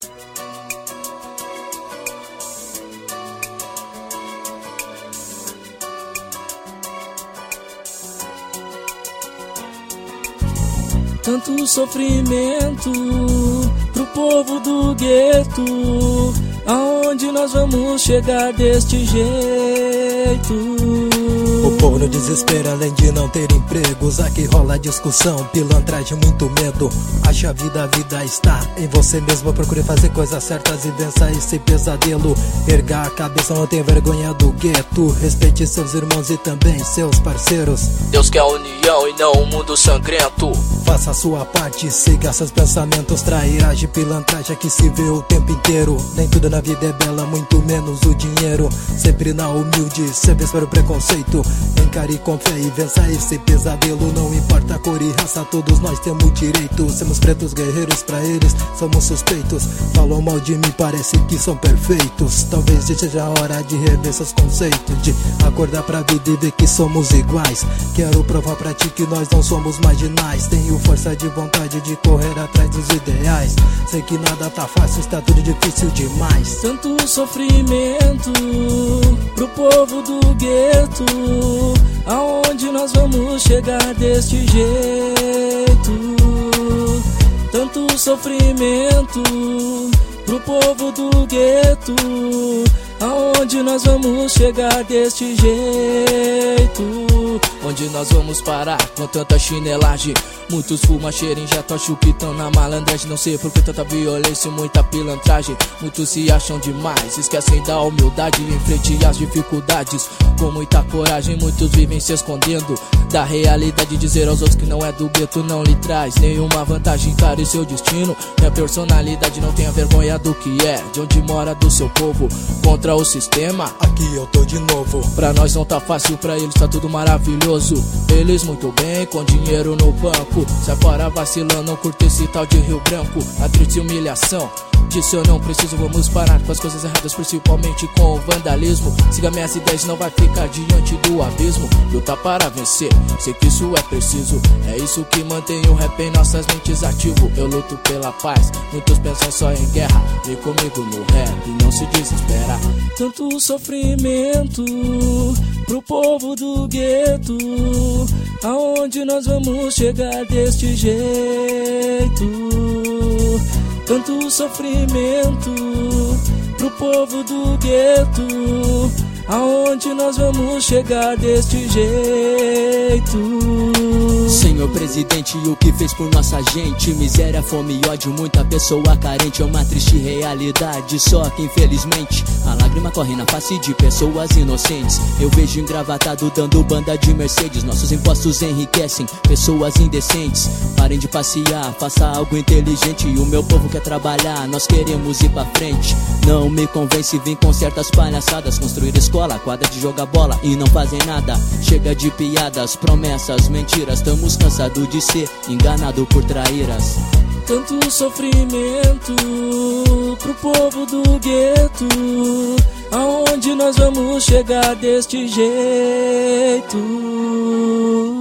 Tanto sofrimento pro povo do gueto, aonde nós vamos chegar deste jeito? O povo no desespero, além de não ter empregos. Aqui rola discussão, pilantragem, muito medo. Acha a vida está em você mesmo. Procure fazer coisas certas e vença esse pesadelo. Erga a cabeça, não tenha vergonha do gueto. Respeite seus irmãos e também seus parceiros. Deus quer união e não um mundo sangrento. Faça a sua parte, siga seus pensamentos. Trairagem, pilantragem que se vê o tempo inteiro. Nem tudo na vida é bela, muito menos o dinheiro. Sempre na humilde, sempre para o preconceito. Encare com fé e vença esse pesadelo. Não importa a cor e raça, todos nós temos direito. Somos pretos guerreiros, pra eles somos suspeitos. Falam mal de mim, parece que são perfeitos. Talvez seja a hora de rever seus conceitos, de acordar pra vida e ver que somos iguais. Quero provar pra ti que nós não somos marginais. Tenho força de vontade de correr atrás dos ideais. Sei que nada tá fácil, está tudo difícil demais. Tanto sofrimento pro povo do gueto, aonde nós vamos chegar deste jeito? Tanto sofrimento pro povo do gueto, aonde nós vamos chegar deste jeito? Onde nós vamos parar com tanta chinelagem? Muitos fumam, cheiram, injetam chupitão na malandragem. Não sei por que tanta violência e muita pilantragem. Muitos se acham demais, esquecem da humildade em frente às dificuldades. Com muita coragem, muitos vivem se escondendo da realidade. Dizer aos outros que não é do gueto não lhe traz nenhuma vantagem. Encare seu destino, minha personalidade. Não tenha vergonha do que é, de onde mora, do seu povo. Contra o sistema, aqui eu tô de novo. Pra nós não tá fácil, pra eles tá tudo maravilhoso. Eles muito bem, com dinheiro no banco. Sai fora vacilando, não curte esse tal de Rio Branco. A triste humilhação, disso eu não preciso. Vamos parar com as coisas erradas, principalmente com o vandalismo. Siga minhas ideias, não vai ficar diante do abismo. Lutar para vencer, sei que isso é preciso. É isso que mantém o rap em nossas mentes ativo. Eu luto pela paz, muitos pensam só em guerra. Vem comigo no rap e não se desespera. Tanto sofrimento pro povo do gueto, aonde nós vamos chegar deste jeito? Tanto sofrimento pro povo do gueto, aonde nós vamos chegar deste jeito? Senhor presidente, o que fez por nossa gente? Miséria, fome e ódio, muita pessoa carente. É uma triste realidade, só que infelizmente a lágrima corre na face de pessoas inocentes. Eu vejo engravatado dando banda de Mercedes. Nossos impostos enriquecem pessoas indecentes. Parem de passear, faça algo inteligente. O meu povo quer trabalhar, nós queremos ir pra frente. Não me convence, vim com certas palhaçadas. Construir escola, quadra de jogar bola e não fazem nada. Chega de piadas, promessas, mentiras. Estamos cansados de ser enganado por traíras. Tanto sofrimento pro povo do gueto, aonde nós vamos chegar deste jeito?